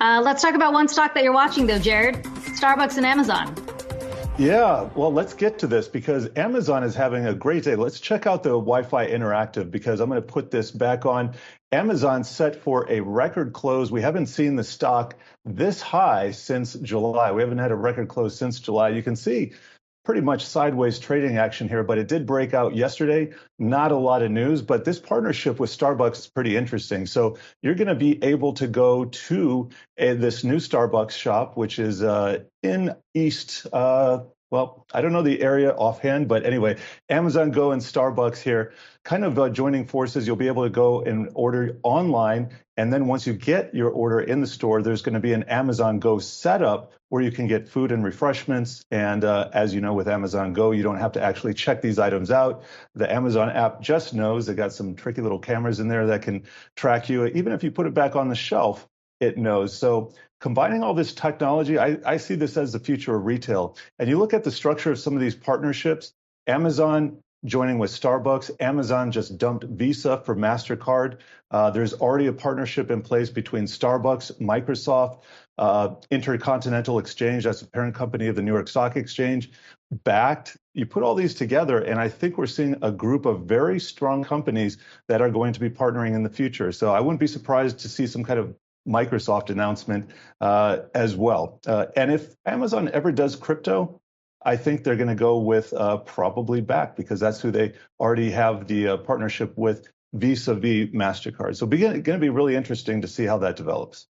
Let's talk about one stock that you're watching, though, Jared. Starbucks and Amazon. Yeah, well, let's get to this because Amazon is having a great day. Let's check out the Wi-Fi Interactive because I'm going to put this back on. Amazon set for a record close. We haven't seen the stock this high since July. We haven't had a record close since July. You can see pretty much sideways trading action here, but it did break out yesterday. Not a lot of news, but this partnership with Starbucks is pretty interesting. So you're going to be able to go to this new Starbucks shop, which is in East. Well, I don't know the area offhand, but anyway, Amazon Go and Starbucks here kind of joining forces. You'll be able to go and order online. And then once you get your order in the store, there's going to be an Amazon Go setup where you can get food and refreshments. And as you know, with Amazon Go, you don't have to actually check these items out. The Amazon app just knows. They got some tricky little cameras in there that can track you. Even if you put it back on the shelf, it knows. So combining all this technology, I see this as the future of retail. And you look at the structure of some of these partnerships, Amazon joining with Starbucks. Amazon just dumped Visa for MasterCard. There's already a partnership in place between Starbucks, Microsoft, Intercontinental Exchange, that's the parent company of the New York Stock Exchange, backed. You put all these together, and I think we're seeing a group of very strong companies that are going to be partnering in the future. So I wouldn't be surprised to see some kind of Microsoft announcement as well. And if Amazon ever does crypto, I think they're going to go with probably Bakkt because that's who they already have the partnership with vis-a-vis MasterCard. So it's going to be really interesting to see how that develops.